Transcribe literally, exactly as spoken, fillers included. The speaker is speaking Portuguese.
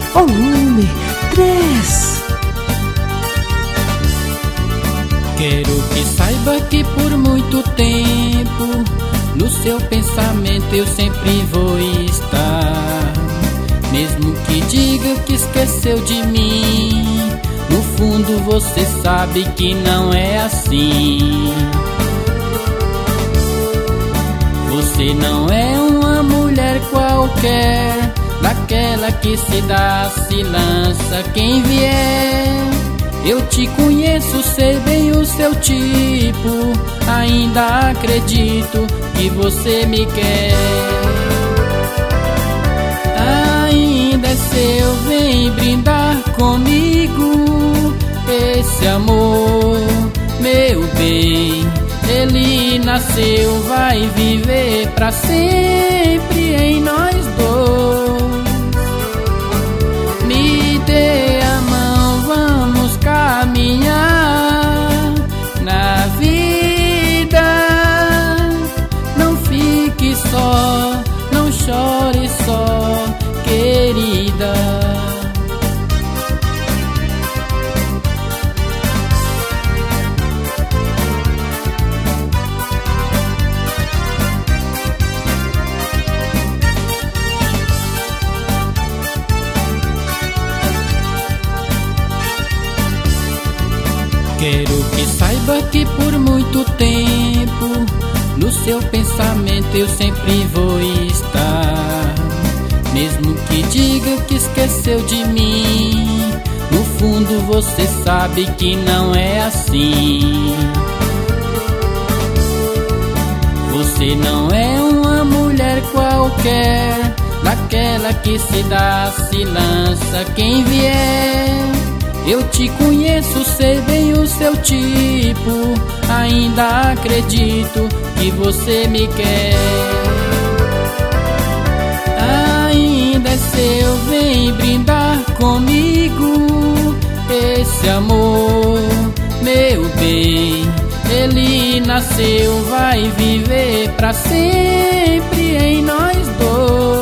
volume três. Quero que saiba que por muito tempo no seu pensamento eu sempre vou estar. Mesmo que diga que esqueceu de mim, no fundo você sabe que não é assim. Você não é uma mulher qualquer, daquela que se dá, se lança quem vier. Eu te conheço, sei bem o seu tipo, ainda acredito que você me quer. Ainda é seu, vem brindar comigo esse amor, meu bem. Ele nasceu, vai viver pra sempre em nós dois. Me dê a mão, vamos caminhar na vida. Não fique só, não chore só, querida. Quero que saiba que por muito tempo no seu pensamento eu sempre vou estar. Mesmo que diga que esqueceu de mim, no fundo você sabe que não é assim. Você não é uma mulher qualquer, daquela que se dá, se lança quem vier. Eu te conheço, sei bem o seu tipo, ainda acredito que você me quer. Ainda é seu, vem brindar comigo esse amor, meu bem. Ele nasceu, vai viver pra sempre em nós dois.